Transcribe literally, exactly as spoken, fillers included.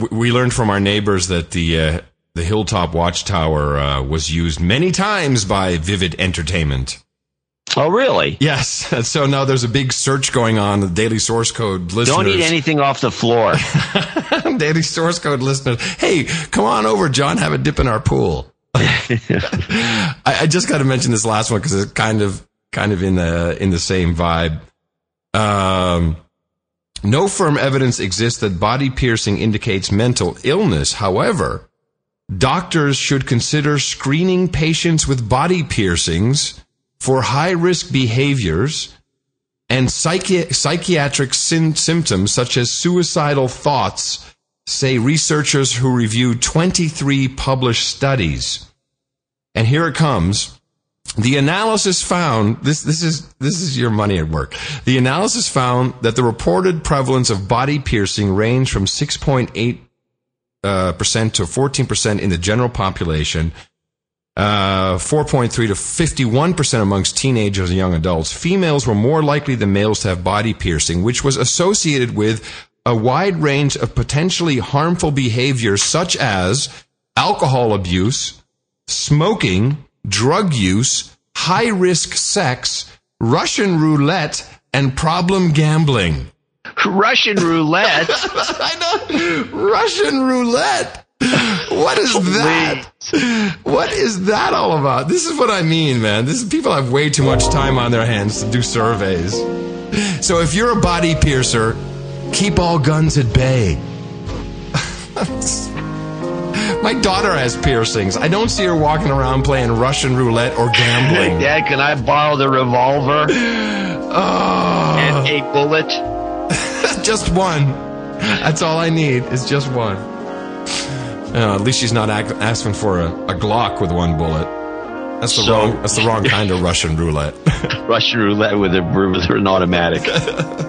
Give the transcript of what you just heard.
we learned from our neighbors that the uh, the Hilltop Watchtower uh, was used many times by Vivid Entertainment. Oh, really? Yes. So now there's a big search going on. The Daily Source Code listeners. Don't eat anything off the floor. Daily Source Code listeners. Hey, come on over, John. Have a dip in our pool. I, I just got to mention this last one because it's kind of kind of in the in the same vibe. Um, no firm evidence exists that body piercing indicates mental illness. However, doctors should consider screening patients with body piercings for high-risk behaviors and psychi- psychiatric sy- symptoms such as suicidal thoughts, say researchers who reviewed twenty-three published studies. And here it comes. The analysis found, this, this is, this is your money at work. The analysis found that the reported prevalence of body piercing ranged from six point eight uh, percent to fourteen percent in the general population, uh, four point three to fifty-one percent amongst teenagers and young adults. Females were more likely than males to have body piercing, which was associated with a wide range of potentially harmful behaviors such as alcohol abuse, smoking, drug use, high-risk sex, Russian roulette, and problem gambling. Russian roulette? I know. Russian roulette. What is that? What is that all about? This is what I mean, man. This is, people have way too much time on their hands to do surveys. So if you're a body piercer, keep all guns at bay. My daughter has piercings. I don't see her walking around playing Russian roulette or gambling. Dad, can I borrow the revolver? Oh. And a bullet? Just one. That's all I need is just one. Uh, at least she's not ac- asking for a, a Glock with one bullet. That's the So- wrong. That's the wrong kind of Russian roulette. Russian roulette with, a, with an automatic.